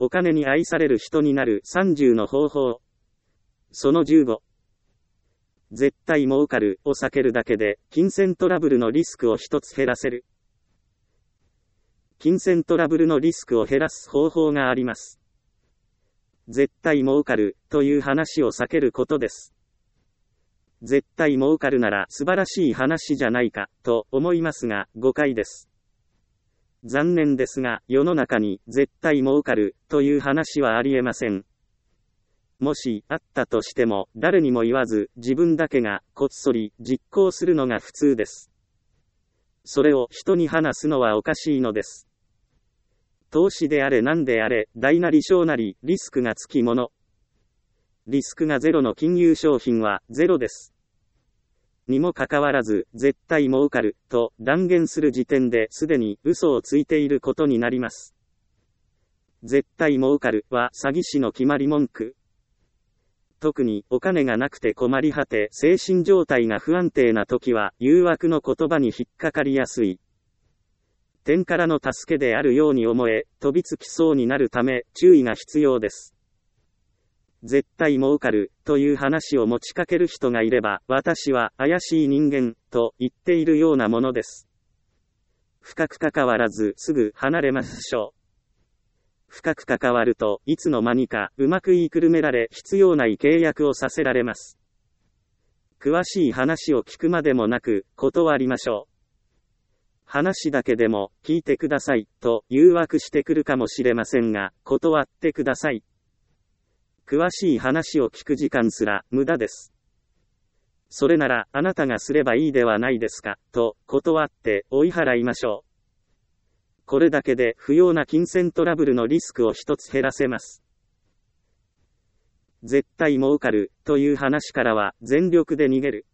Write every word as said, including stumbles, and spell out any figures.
お金に愛される人になるさんじゅうの方法。そのじゅうご。絶対儲かるを避けるだけで、金銭トラブルのリスクを一つ減らせる。金銭トラブルのリスクを減らす方法があります。絶対儲かるという話を避けることです。絶対儲かるなら素晴らしい話じゃないかと思いますが、誤解です。残念ですが、世の中に絶対儲かるという話はありえません。もしあったとしても、誰にも言わず自分だけがこっそり実行するのが普通です。それを人に話すのはおかしいのです。投資であれ何であれ、大なり小なり、リスクがつきもの。リスクがゼロの金融商品はゼロです。にもかかわらず、絶対儲かると断言する時点ですでに嘘をついていることになります。絶対儲かるは詐欺師の決まり文句。特にお金がなくて困り果て精神状態が不安定な時は誘惑の言葉に引っかかりやすい。天からの助けであるように思え、飛びつきそうになるため、注意が必要です。絶対儲かる、という話を持ちかける人がいれば、私は怪しい人間、と言っているようなものです。深く関わらず、すぐ離れましょう。深く関わると、いつの間にか、うまく言いくるめられ、必要ない契約をさせられます。詳しい話を聞くまでもなく、断りましょう。話だけでも聞いてくださいと誘惑してくるかもしれませんが、断ってください。詳しい話を聞く時間すら無駄です。それならあなたがすればいいではないですかと断って追い払いましょう。これだけで不要な金銭トラブルのリスクを一つ減らせます。絶対儲かるという話からは全力で逃げる。